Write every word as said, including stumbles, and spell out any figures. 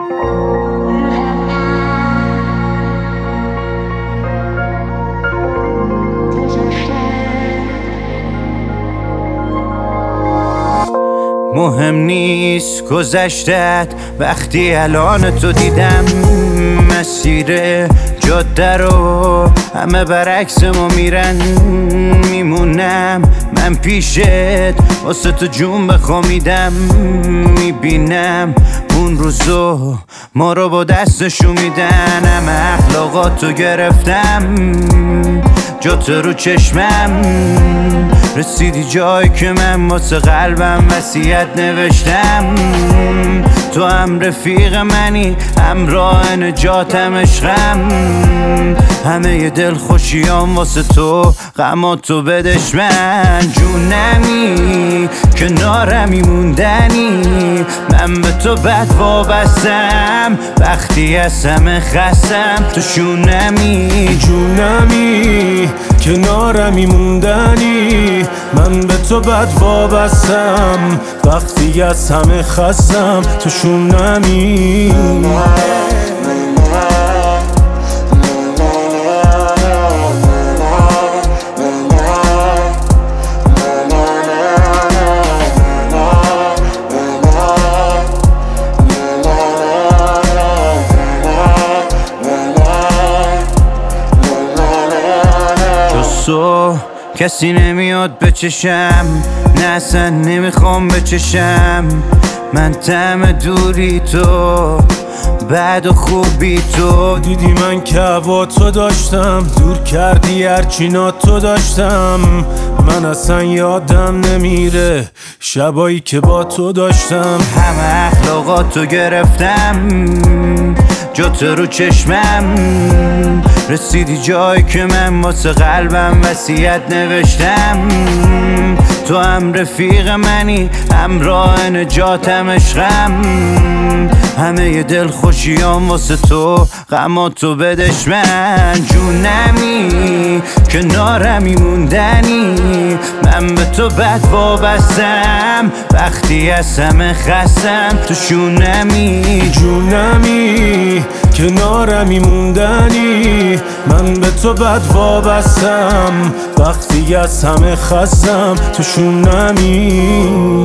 مهم نیست گذشتت وقتی الان تو دیدم، مسیر جاده رو همه برعکس ما میرن، میمونم من پیشت واسه تو جون بخوامیدم، میبینم اون روزو ما رو با دستشو میدن، همه اخلاقاتو گرفتم جات رو چشمم، رسیدی جایی که من واسه قلبم وصیت نوشتم، تو هم رفیق منی همراه نجاتم عشقم، همه ی دل خوشیام واسه تو غماتو بدش من، جونمی کنارمی موندنی، من به تو بد وابستم وقتی از همه خستم، تو شونمی جونمی کنارمی موندنی، من به تو بد وابستم وقتی از همه خستم، تو شونمی تو کسی نمیاد بچشم، نه اصلا نمیخوام بچشم، من طعم دوری تو بعد و خوبی تو، دیدی من که با تو داشتم، دور کردی هرچی تو داشتم، من اصلا یادم نمیره شبایی که با تو داشتم، همه اخلاقاتو گرفتم جات رو چشمم، رسیدی جایی که من واسه قلبم وصیت نوشتم، تو هم رفیق منی همراه نجاتم عشقم، همه ی دل خوشیام واسه تو غماتو بدش من، جونمی کنارمی موندنی، من به تو بد وابستم وقتی از همه خستم، تو شونمی جونمی کنارمی موندنی، من به تو بد وابستم وقتی از همه خستم، تو شونمی